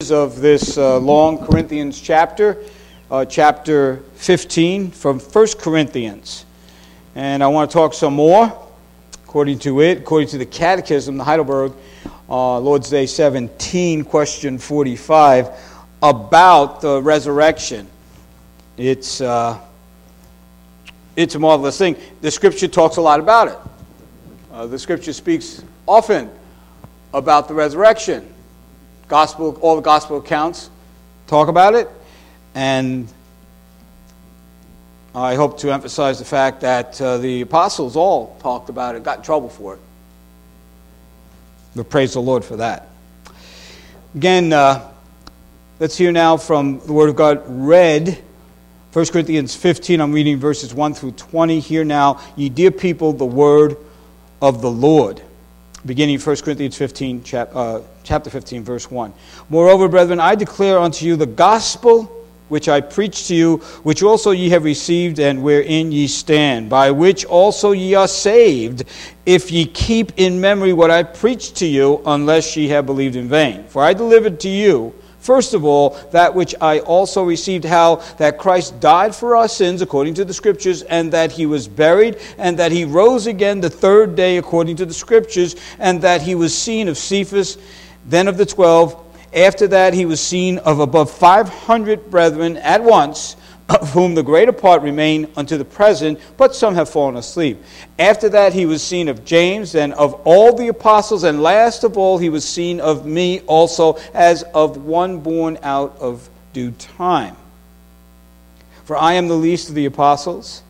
Of this long Corinthians chapter 15 from 1 Corinthians. And I want to talk some more, according to the Catechism, the Heidelberg, Lord's Day 17, question 45, about the resurrection. It's a marvelous thing. The Scripture talks a lot about it. The Scripture speaks often about the resurrection. All the gospel accounts talk about it, and I hope to emphasize the fact that the apostles all talked about it, got in trouble for it. But praise the Lord for that. Again, let's hear now from the Word of God read. 1 Corinthians 15, I'm reading verses 1 through 20. Hear now, ye dear people, the word of the Lord. Beginning 1 Corinthians 15, chapter 15, verse 1. Moreover, brethren, I declare unto you the gospel which I preached to you, which also ye have received, and wherein ye stand, by which also ye are saved, if ye keep in memory what I preached to you, unless ye have believed in vain. For I delivered to you, first of all, that which I also received, how that Christ died for our sins according to the Scriptures, and that he was buried, and that he rose again the third day according to the Scriptures, and that he was seen of Cephas, then of the 12. After that he was seen of above 500 brethren at once, of whom the greater part remain unto the present, but some have fallen asleep. After that he was seen of James, and of all the apostles, and last of all he was seen of me also, as of one born out of due time. For I am the least of the apostles,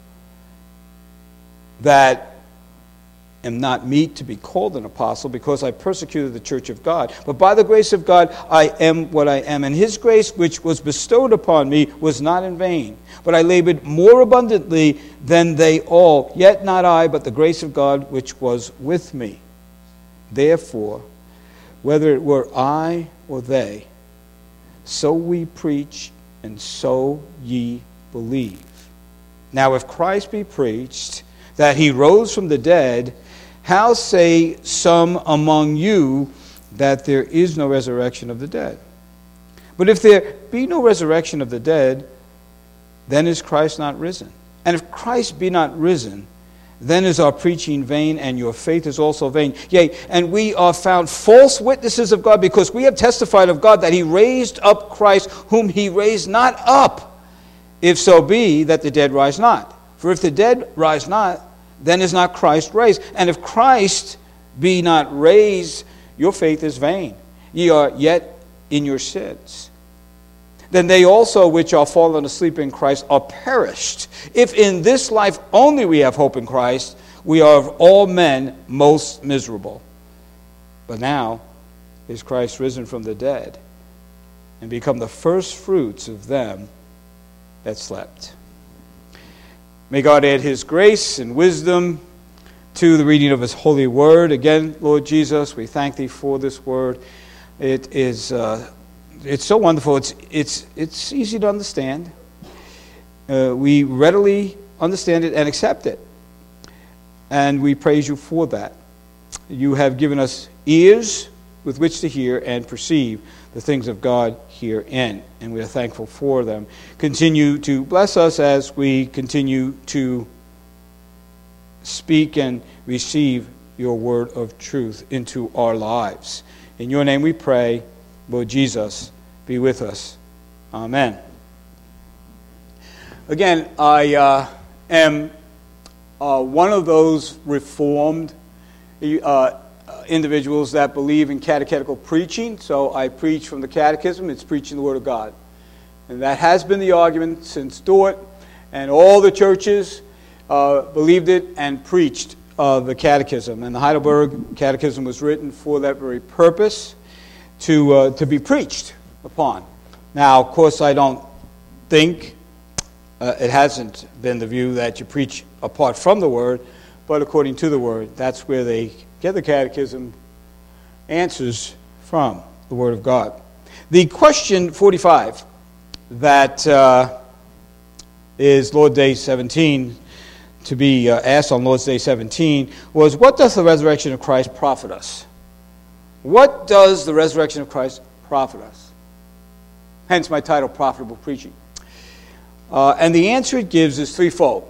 that am not meet to be called an apostle, because I persecuted the church of God. But by the grace of God I am what I am, and his grace which was bestowed upon me was not in vain. But I labored more abundantly than they all, yet not I, but the grace of God which was with me. Therefore, whether it were I or they, so we preach, and so ye believe. Now if Christ be preached that he rose from the dead, how say some among you that there is no resurrection of the dead? But if there be no resurrection of the dead, then is Christ not risen? And if Christ be not risen, then is our preaching vain, and your faith is also vain. Yea, and we are found false witnesses of God, because we have testified of God that he raised up Christ, whom he raised not up, if so be that the dead rise not. For if the dead rise not, then is not Christ raised. And if Christ be not raised, your faith is vain. Ye are yet in your sins. Then they also which are fallen asleep in Christ are perished. If in this life only we have hope in Christ, we are of all men most miserable. But now is Christ risen from the dead, and become the first fruits of them that slept. May God add his grace and wisdom to the reading of his holy word. Again, Lord Jesus, we thank thee for this word. It is it's so wonderful. It's easy to understand. We readily understand it and accept it. And we praise you for that. You have given us ears with which to hear and perceive the things of God herein, and we are thankful for them. Continue to bless us as we continue to speak and receive your word of truth into our lives. In your name we pray, Lord Jesus, be with us. Amen. Again, I am one of those Reformed individuals that believe in catechetical preaching. So I preach from the Catechism. It's preaching the Word of God. And that has been the argument since Dort, and all the churches believed it and preached the Catechism. And the Heidelberg Catechism was written for that very purpose, to be preached upon. Now, of course, I don't think it hasn't been the view that you preach apart from the Word, but according to the Word. That's where they get the Catechism answers from, the Word of God. The question 45 that is Lord's Day 17, to be asked on Lord's Day 17, was, what does the resurrection of Christ profit us? What does the resurrection of Christ profit us? Hence my title, Profitable Preaching. And the answer it gives is threefold.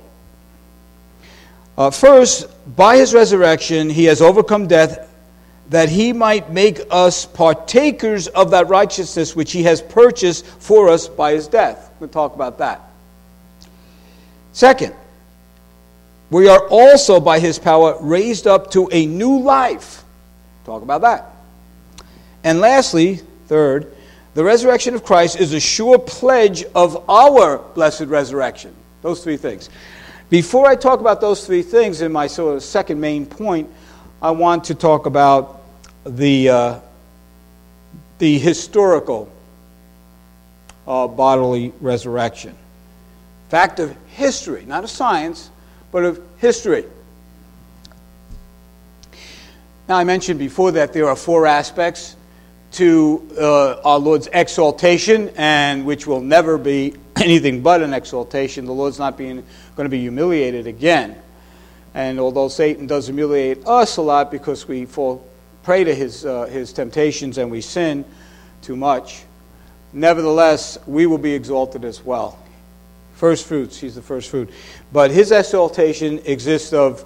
First, by his resurrection, he has overcome death, that he might make us partakers of that righteousness which he has purchased for us by his death. We'll talk about that. Second, we are also by his power raised up to a new life. Talk about that. And lastly, third, the resurrection of Christ is a sure pledge of our blessed resurrection. Those three things. Before I talk about those three things in my sort of second main point, I want to talk about the historical bodily resurrection. Fact of history, not of science, but of history. Now, I mentioned before that there are four aspects to our Lord's exaltation, and which will never be anything but an exaltation. The Lord's not going to be humiliated again. And although Satan does humiliate us a lot because we fall prey to his temptations and we sin too much, nevertheless, we will be exalted as well. First fruits, he's the first fruit. But his exaltation exists of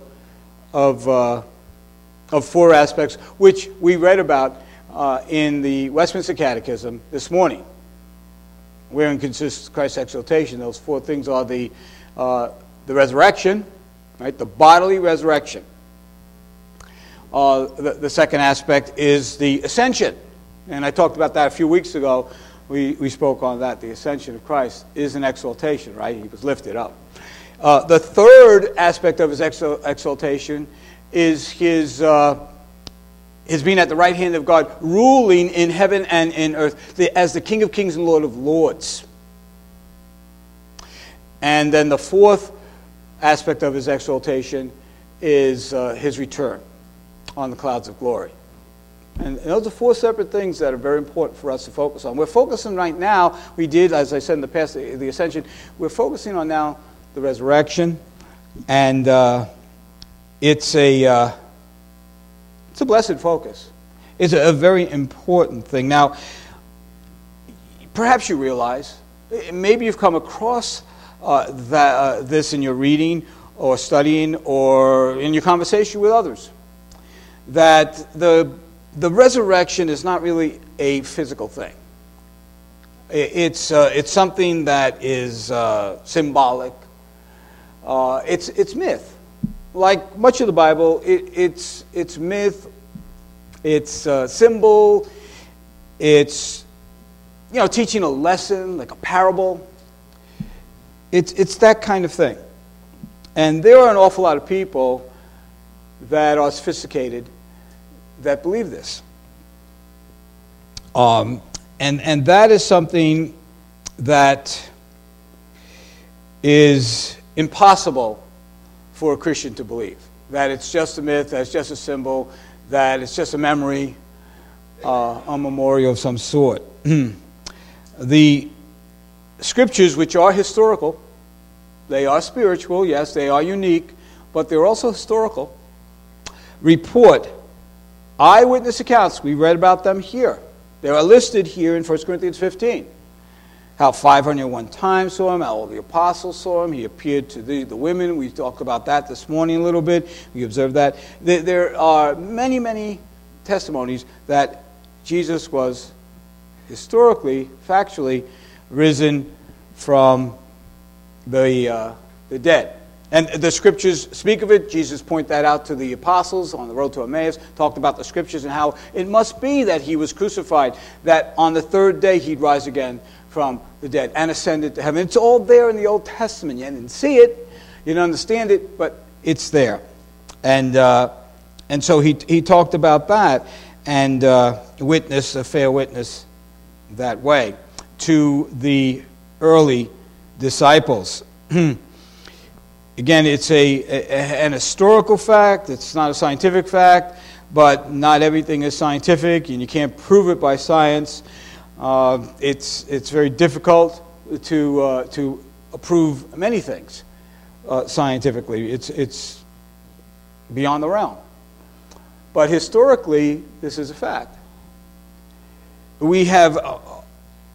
four aspects, which we read about in the Westminster Catechism this morning. Wherein consists Christ's exaltation. Those four things are the resurrection, right? The bodily resurrection. The second aspect is the ascension. And I talked about that a few weeks ago. We spoke on that. The ascension of Christ is an exaltation, right? He was lifted up. The third aspect of his exaltation is his being at the right hand of God, ruling in heaven and in earth, as the King of Kings and Lord of Lords. And then the fourth aspect of his exaltation is his return on the clouds of glory. And those are four separate things that are very important for us to focus on. We're focusing right now, we did, as I said in the past, the ascension. We're focusing on now the resurrection. And it's a blessed focus. It's a very important thing. Now, perhaps you realize, maybe you've come across this in your reading or studying or in your conversation with others, that the resurrection is not really a physical thing. It's something that is symbolic. It's myth. Like much of the Bible, it's myth, it's symbol, it's teaching a lesson, like a parable. It's that kind of thing. And there are an awful lot of people that are sophisticated that believe this. And that is something that is impossible for a Christian to believe. That it's just a myth, that it's just a symbol, that it's just a memory, a memorial of some sort. The scriptures, which are historical, they are spiritual, yes, they are unique, but they're also historical, report eyewitness accounts. We read about them here. They are listed here in 1 Corinthians 15. How 501 times saw him, how all the apostles saw him. He appeared to the women. We talked about that this morning a little bit. We observed that. There are many, many testimonies that Jesus was historically, factually, risen from the dead. And the scriptures speak of it. Jesus pointed that out to the apostles on the road to Emmaus, talked about the scriptures and how it must be that he was crucified, that on the third day he'd rise again from the dead and ascended to heaven. It's all there in the Old Testament. You didn't see it, you didn't understand it, but it's there. And so he talked about that and witnessed a fair witness that way to the early disciples. Again, it's an historical fact. It's not a scientific fact, but not everything is scientific, and you can't prove it by science. It's very difficult to prove many things scientifically. It's beyond the realm. But historically, this is a fact. We have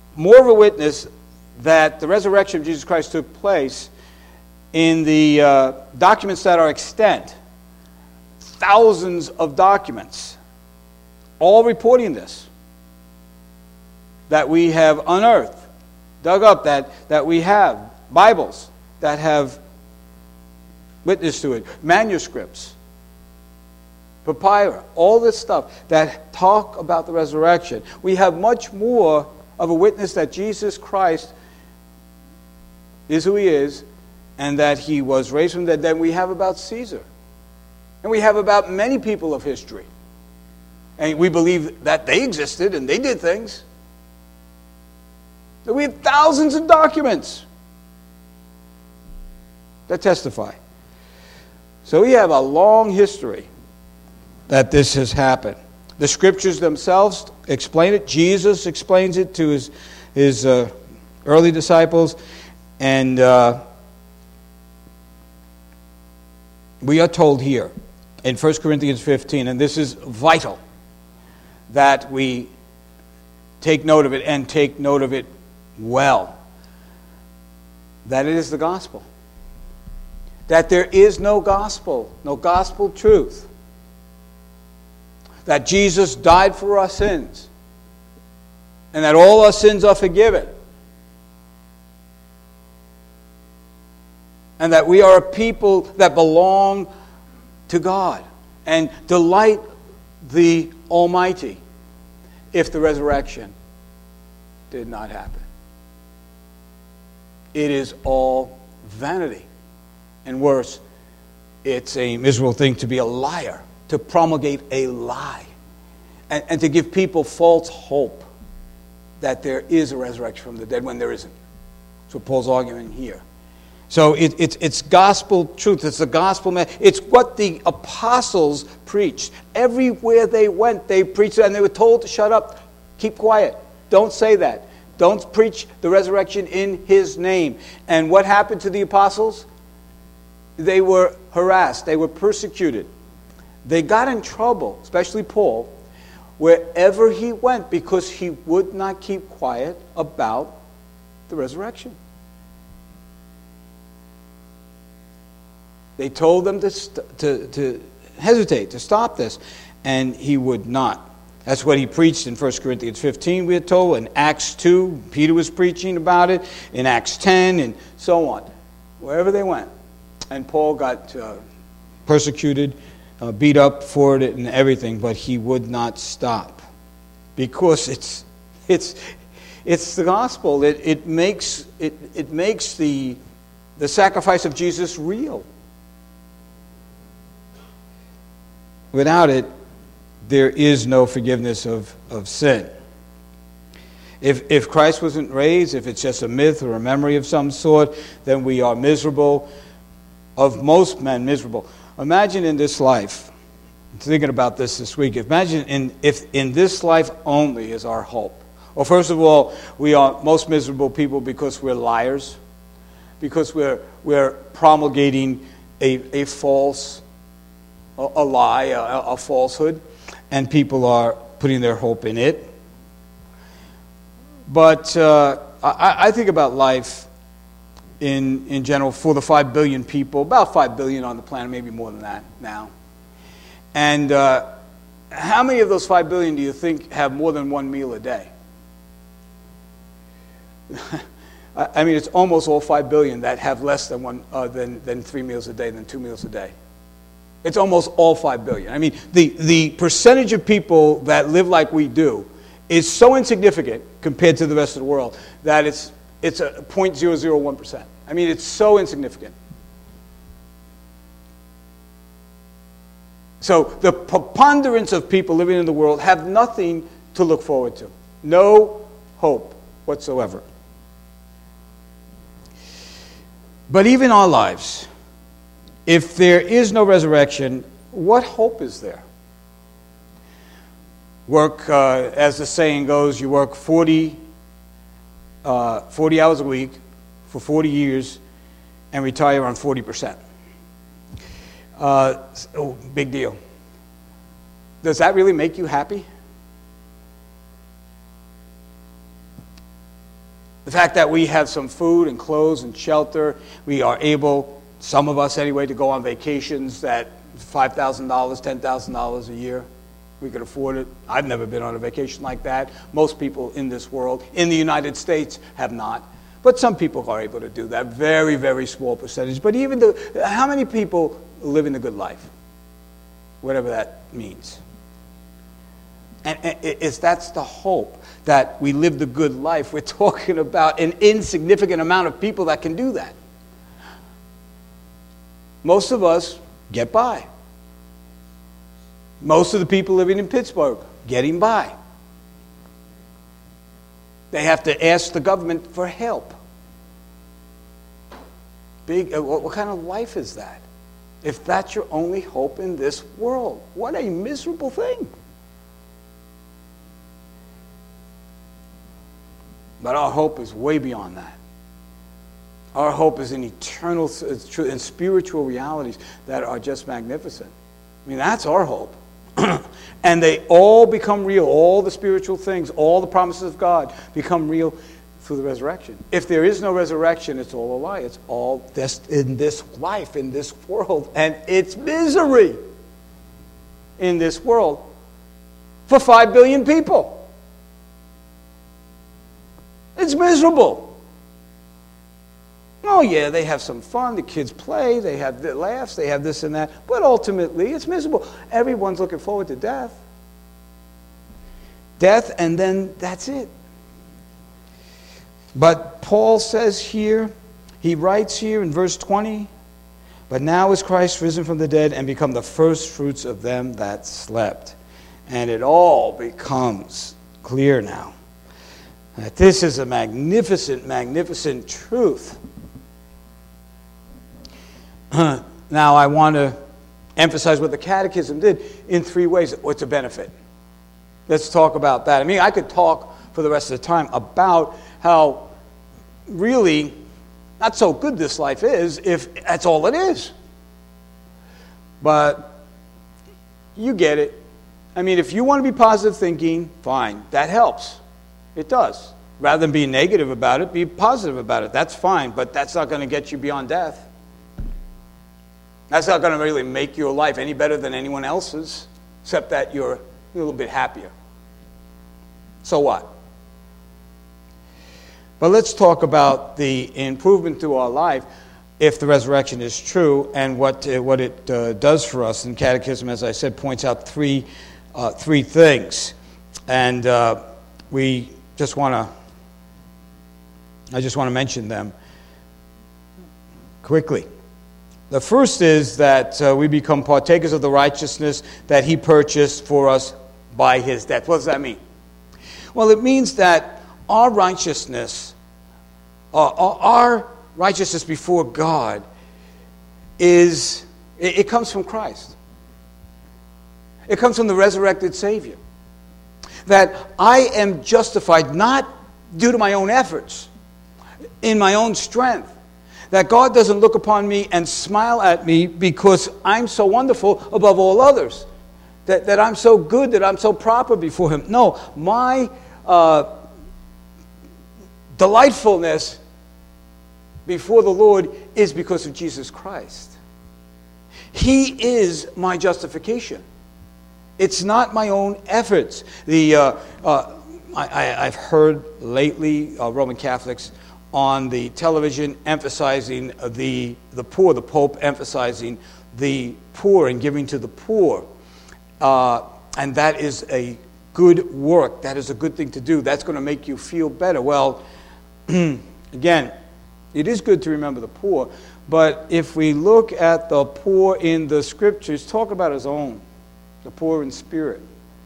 more of a witness that the resurrection of Jesus Christ took place in the documents that are extant. Thousands of documents, all reporting this, that we have unearthed, dug up, that we have Bibles that have witnessed to it, manuscripts, papyri, all this stuff that talk about the resurrection. We have much more of a witness that Jesus Christ is who he is and that he was raised from the dead than we have about Caesar. And we have about many people of history. And we believe that they existed and they did things. So we have thousands of documents that testify. So we have a long history that this has happened. The scriptures themselves explain it. Jesus explains it to his early disciples. And we are told here in 1 Corinthians 15, and this is vital, that we take note of it and take note of it well, that it is the gospel. That there is no gospel truth. That Jesus died for our sins. And that all our sins are forgiven. And that we are a people that belong to God and delight the Almighty if the resurrection did not happen. It is all vanity. And worse, it's a miserable thing to be a liar, to promulgate a lie, and to give people false hope that there is a resurrection from the dead when there isn't. That's what Paul's arguing here. So it's gospel truth. It's the gospel. It's what the apostles preached. Everywhere they went, they preached it, and they were told to shut up, keep quiet, don't say that. Don't preach the resurrection in his name. And what happened to the apostles? They were harassed. They were persecuted. They got in trouble, especially Paul, wherever he went because he would not keep quiet about the resurrection. They told them to hesitate, to stop this, and he would not. That's what he preached in 1 Corinthians 15, we are told. In Acts 2, Peter was preaching about it. In Acts 10, and so on. Wherever they went. And Paul got persecuted, beat up for it and everything, but he would not stop. Because it's the gospel. It makes the sacrifice of Jesus real. Without it, there is no forgiveness of sin. If Christ wasn't raised, if it's just a myth or a memory of some sort, then we are miserable. Of most men, miserable. Imagine in this life, I'm thinking about this week, imagine if in this life only is our hope. Well, first of all, we are most miserable people because we're liars, because we're promulgating a false, a lie, a falsehood, and people are putting their hope in it. But I think about life in general for the 5 billion people, about 5 billion on the planet, maybe more than that now. And how many of those 5 billion do you think have more than one meal a day? I mean, it's almost all 5 billion that have less than than 3 meals a day, than 2 meals a day. It's almost all 5 billion. I mean, the percentage of people that live like we do is so insignificant compared to the rest of the world that it's a 0.001%. I mean, it's so insignificant. So the preponderance of people living in the world have nothing to look forward to. No hope whatsoever. But even our lives, if there is no resurrection, what hope is there? Work, as the saying goes, you work 40 hours a week for 40 years and retire on 40%. Big deal. Does that really make you happy? The fact that we have some food and clothes and shelter, we are able, some of us anyway, to go on vacations that $5,000, $10,000 a year. We could afford it. I've never been on a vacation like that. Most people in this world, in the United States, have not. But some people are able to do that. Very, very small percentage. But even how many people live in the good life? Whatever that means. And that's the hope, that we live the good life. We're talking about an insignificant amount of people that can do that. Most of us get by. Most of the people living in Pittsburgh, getting by. They have to ask the government for help. What kind of life is that? If that's your only hope in this world, what a miserable thing. But our hope is way beyond that. Our hope is in eternal and spiritual realities that are just magnificent. I mean, that's our hope. And they all become real. All the spiritual things, all the promises of God become real through the resurrection. If there is no resurrection, it's all a lie. It's all just in this life, in this world. And it's misery in this world for 5 billion people. It's miserable. Oh, yeah, they have some fun. The kids play. They have the laughs. They have this and that. But ultimately, it's miserable. Everyone's looking forward to death. Death, and then that's it. But Paul says here, he writes here in verse 20, "But now is Christ risen from the dead and become the first fruits of them that slept." And it all becomes clear now that this is a magnificent, magnificent truth. Now, I want to emphasize what the Catechism did in 3 ways. What's a benefit? Let's talk about that. I mean, I could talk for the rest of the time about how really not so good this life is if that's all it is. But you get it. I mean, if you want to be positive thinking, fine. That helps. It does. Rather than being negative about it, be positive about it. That's fine, but that's not going to get you beyond death. That's not going to really make your life any better than anyone else's, except that you're a little bit happier. So what? But let's talk about the improvement to our life if the resurrection is true and what it does for us. And Catechism, as I said, points out three things. And I just want to mention them quickly. The first is that we become partakers of the righteousness that he purchased for us by his death. What does that mean? Well, it means that our righteousness before God it comes from Christ. It comes from the resurrected Savior. That I am justified not due to my own efforts, in my own strength. That God doesn't look upon me and smile at me because I'm so wonderful above all others. That I'm so good, that I'm so proper before him. No, my delightfulness before the Lord is because of Jesus Christ. He is my justification. It's not my own efforts. I've heard lately Roman Catholics on the television emphasizing the poor, the Pope emphasizing the poor and giving to the poor. And that is a good work. That is a good thing to do. That's going to make you feel better. Well, again, it is good to remember the poor. But if we look at the poor in the Scriptures, talk about his own, the poor in spirit.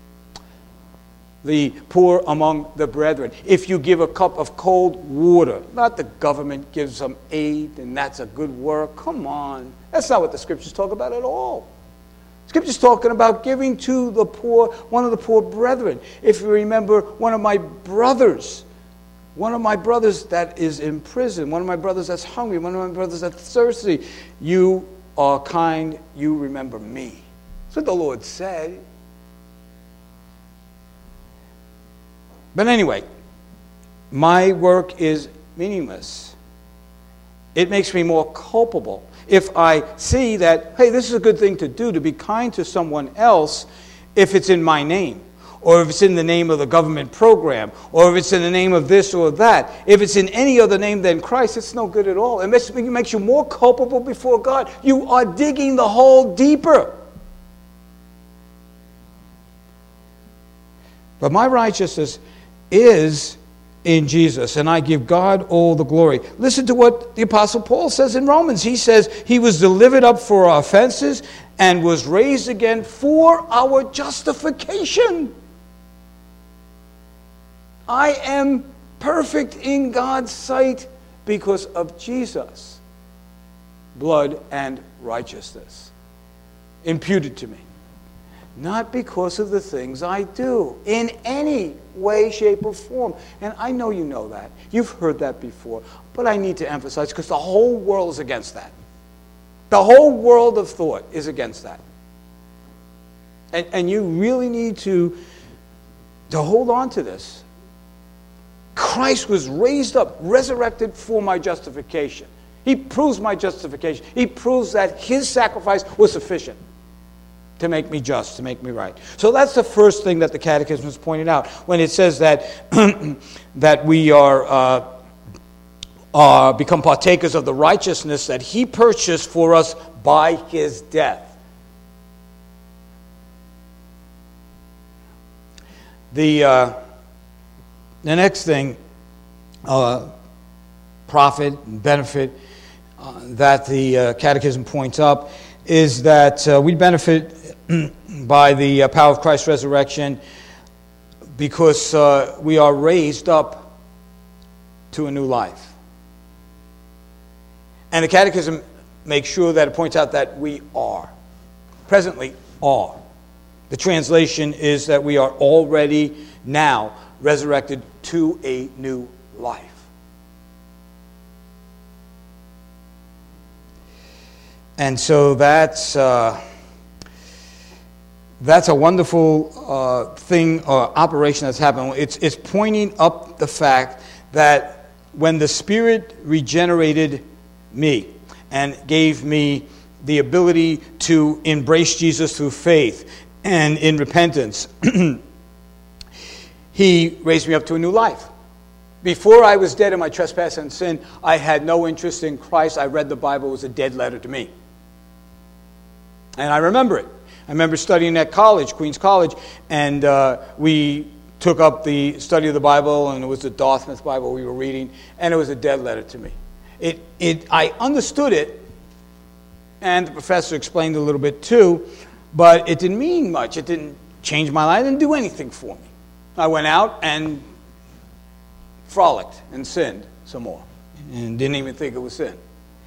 The poor among the brethren. If you give a cup of cold water, not the government gives some aid and that's a good work. Come on. That's not what the Scriptures talk about at all. Scripture's talking about giving to the poor, one of the poor brethren. If you remember, one of my brothers that is in prison, one of my brothers that's hungry, one of my brothers that's thirsty, you are kind, you remember me. That's what the Lord said. But anyway, my work is meaningless. It makes me more culpable. If I see that, hey, this is a good thing to do, to be kind to someone else, if it's in my name, or if it's in the name of the government program, or if it's in the name of this or that. If it's in any other name than Christ, it's no good at all. It makes you more culpable before God. You are digging the hole deeper. But my righteousness is in Jesus, and I give God all the glory. Listen to what the Apostle Paul says in Romans. He says, he was delivered up for our offenses and was raised again for our justification. I am perfect in God's sight because of Jesus' blood and righteousness imputed to me. Not because of the things I do in any way, shape, or form. And I know you know that. You've heard that before. But I need to emphasize, because the whole world is against that. The whole world of thought is against that. And you really need to hold on to this. Christ was raised up, resurrected for my justification. He proves my justification. He proves that his sacrifice was sufficient to make me just, to make me right. So that's the first thing that the Catechism is pointing out when it says that that we are become partakers of the righteousness that he purchased for us by his death. The next thing, profit and benefit that the Catechism points up is that we benefit by the power of Christ's resurrection because we are raised up to a new life. And the Catechism makes sure that it points out that we are. Presently are. The translation is that we are already now resurrected to a new life. And so that's a wonderful thing or operation that's happened. It's pointing up the fact that when the Spirit regenerated me and gave me the ability to embrace Jesus through faith and in repentance, he raised me up to a new life. Before I was dead in my trespass and sin, I had no interest in Christ. I read the Bible. It was a dead letter to me. And I remember it. I remember studying at college, Queens College, and we took up the study of the Bible, and it was the Dartmouth Bible we were reading, and it was a dead letter to me. I understood it, and the professor explained a little bit too, but it didn't mean much. It didn't change my life. It didn't do anything for me. I went out and frolicked and sinned some more, and didn't even think it was sin.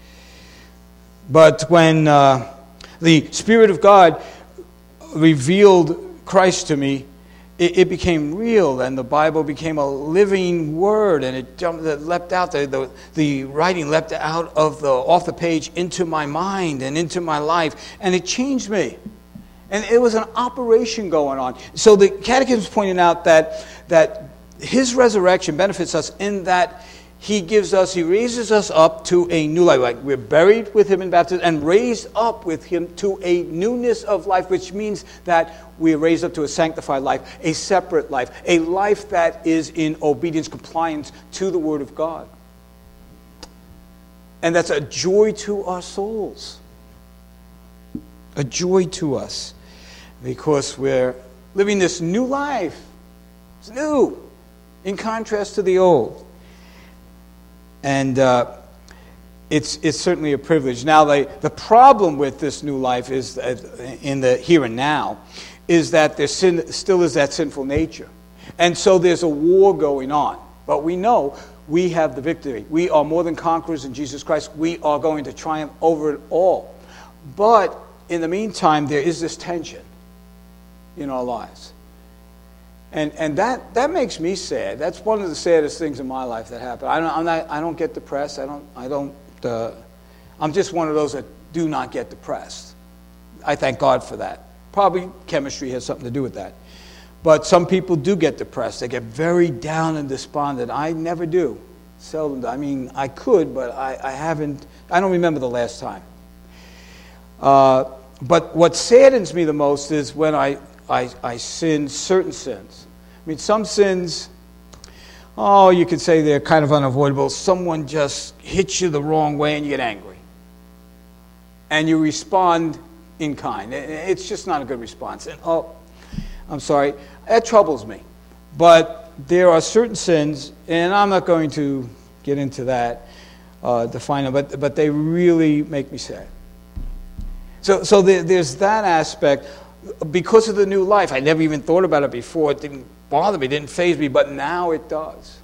But when the Spirit of God revealed Christ to me, it became real, and the Bible became a living word, and it leapt out. The writing leapt out off the page into my mind and into my life, and it changed me. And it was an operation going on. So the Catechism is pointing out that his resurrection benefits us in that he raises us up to a new life. Like we're buried with him in baptism and raised up with him to a newness of life, which means that we're raised up to a sanctified life, a separate life, a life that is in obedience, compliance to the Word of God. And that's a joy to our souls. A joy to us. Because we're living this new life. It's new, in contrast to the old. And it's certainly a privilege. Now, the problem with this new life is, in the here and now, is that there still is that sinful nature. And so there's a war going on. But we know we have the victory. We are more than conquerors in Jesus Christ. We are going to triumph over it all. But in the meantime, there is this tension in our lives. And that makes me sad. That's one of the saddest things in my life that happened. I don't get depressed. I'm just one of those that do not get depressed. I thank God for that. Probably chemistry has something to do with that. But some people do get depressed. They get very down and despondent. I never do. Seldom do. I mean, I could, but I haven't. I don't remember the last time. But what saddens me the most is when I sin certain sins. I mean, some sins, you could say they're kind of unavoidable. Someone just hits you the wrong way and you get angry. And you respond in kind. It's just not a good response. And, I'm sorry, that troubles me. But there are certain sins, and I'm not going to get into that, define them, but they really make me sad. So there's that aspect. Because of the new life, I never even thought about it before. It didn't bother me, didn't faze me, but now it does.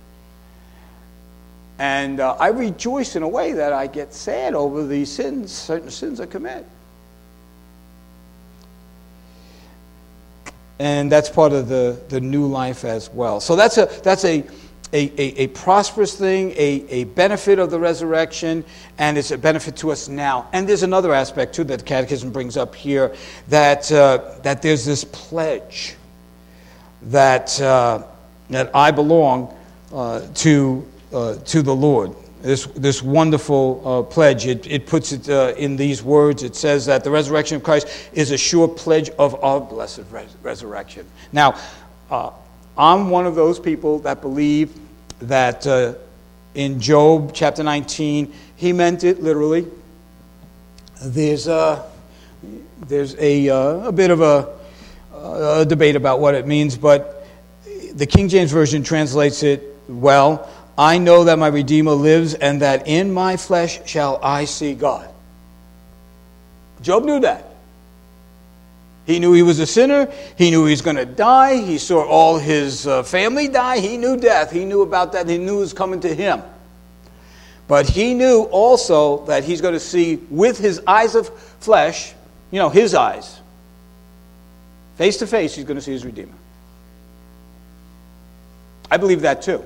And I rejoice in a way that I get sad over these sins, certain sins I commit. And that's part of the new life as well. So that's a prosperous thing, a benefit of the resurrection, and it's a benefit to us now. And there's another aspect too that the Catechism brings up here, that there's this pledge that I belong to the Lord. This wonderful pledge. It puts it in these words. It says that the resurrection of Christ is a sure pledge of our blessed resurrection. Now, I'm one of those people that believe that in Job chapter 19, he meant it literally. There's a bit of a debate about what it means, but the King James Version translates it well. I know that my Redeemer lives, and that in my flesh shall I see God. Job knew that. He knew he was a sinner. He knew he was going to die. He saw all his family die. He knew death. He knew about that. He knew it was coming to him. But he knew also that he's going to see with his eyes of flesh, his eyes, face to face, he's going to see his Redeemer. I believe that too.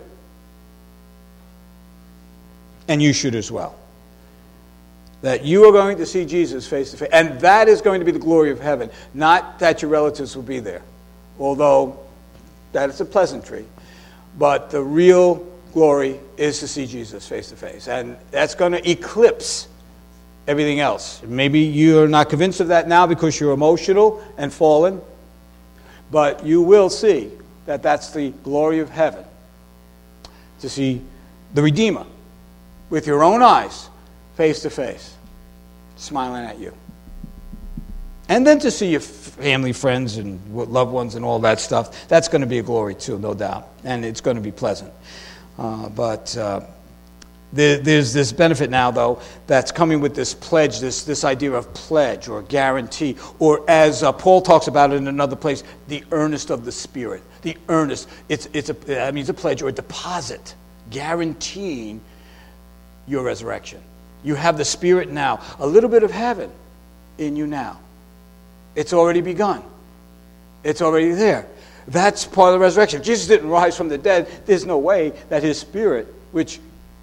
And you should as well. That you are going to see Jesus face to face. And that is going to be the glory of heaven. Not that your relatives will be there. Although that is a pleasantry. But the real glory is to see Jesus face to face. And that's going to eclipse everything else. Maybe you're not convinced of that now because you're emotional and fallen. But you will see that that's the glory of heaven. To see the Redeemer with your own eyes, face to face, smiling at you. And then to see your family, friends, and loved ones and all that stuff, that's going to be a glory too, no doubt. And it's going to be pleasant. But there's this benefit now, though, that's coming with this pledge, this idea of pledge or guarantee, or as Paul talks about it in another place, the earnest of the Spirit. The earnest, it's a pledge or a deposit, guaranteeing your resurrection. You have the Spirit now. A little bit of heaven in you now. It's already begun. It's already there. That's part of the resurrection. If Jesus didn't rise from the dead, there's no way that his Spirit, which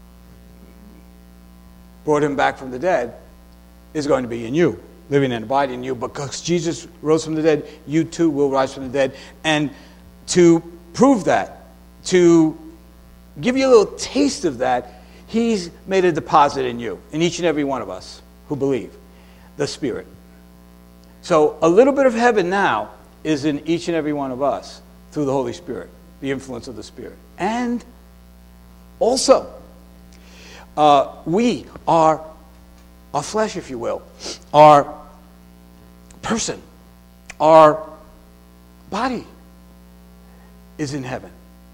brought him back from the dead, is going to be in you, living and abiding in you. Because Jesus rose from the dead, you too will rise from the dead. And to prove that, to give you a little taste of that, he's made a deposit in you, in each and every one of us who believe, the Spirit. So a little bit of heaven now is in each and every one of us through the Holy Spirit, the influence of the Spirit. And also, we are our flesh, if you will, our person, our body is in heaven.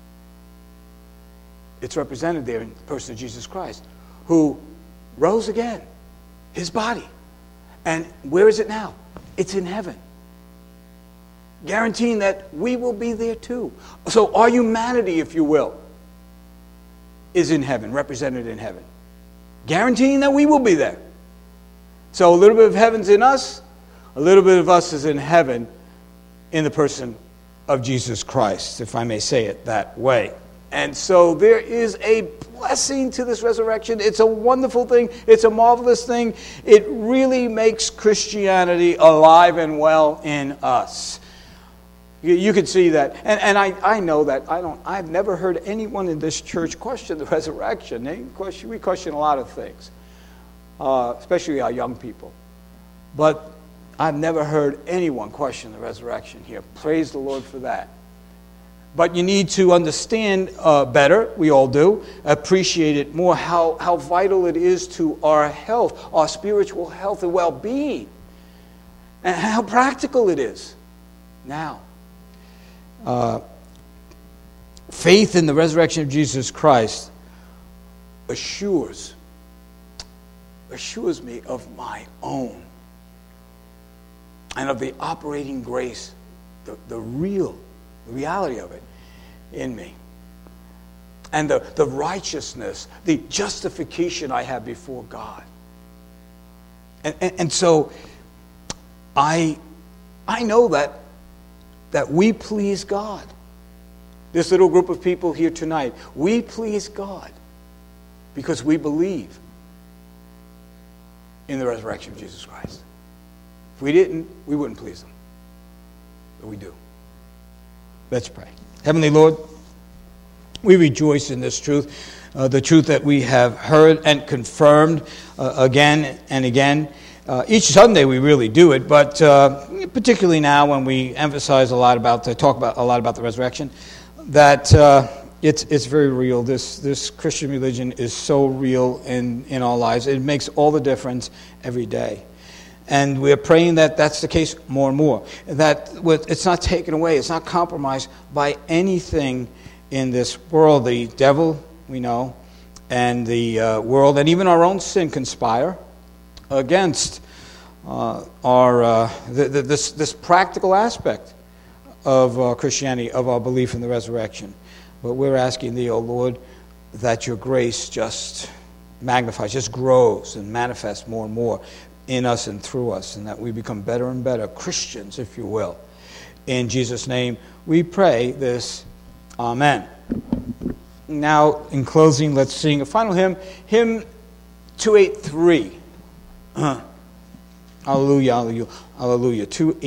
It's represented there in the person of Jesus Christ, who rose again, his body. And where is it now? It's in heaven. Guaranteeing that we will be there too. So our humanity, if you will, is in heaven, represented in heaven. Guaranteeing that we will be there. So a little bit of heaven's in us, a little bit of us is in heaven in the person of Jesus Christ, if I may say it that way. And so there is a blessing to this resurrection. It's a wonderful thing. It's a marvelous thing. It really makes Christianity alive and well in us. You could see that. And I know that I've never heard anyone in this church question the resurrection. We question a lot of things, especially our young people. But I've never heard anyone question the resurrection here. Praise the Lord for that. But you need to understand better, we all do, appreciate it more, how vital it is to our health, our spiritual health and well-being, and how practical it is now. Faith in the resurrection of Jesus Christ assures me of my own and of the operating grace, the reality of it in me, and the righteousness, the justification I have before God. And so I know that we please God. This little group of people here tonight, we please God because we believe in the resurrection of Jesus Christ. If we didn't, we wouldn't please Him. But we do. Let's pray. Heavenly Lord, we rejoice in this truth, the truth that we have heard and confirmed again and again. Each Sunday we really do it, but particularly now when we emphasize talk about a lot about the resurrection, that it's very real. This Christian religion is so real in our lives. It makes all the difference every day. And we're praying that that's the case more and more. That it's not taken away, it's not compromised by anything in this world. The devil, we know, and the world, and even our own sin conspire against this practical aspect of Christianity, of our belief in the resurrection. But we're asking Thee, O Lord, that Your grace just magnifies, just grows and manifests more and more in us and through us, and that we become better and better Christians, if you will. In Jesus' name we pray this. Amen. Now, in closing, let's sing a final hymn, hymn 283. Hallelujah, hallelujah, hallelujah. 283.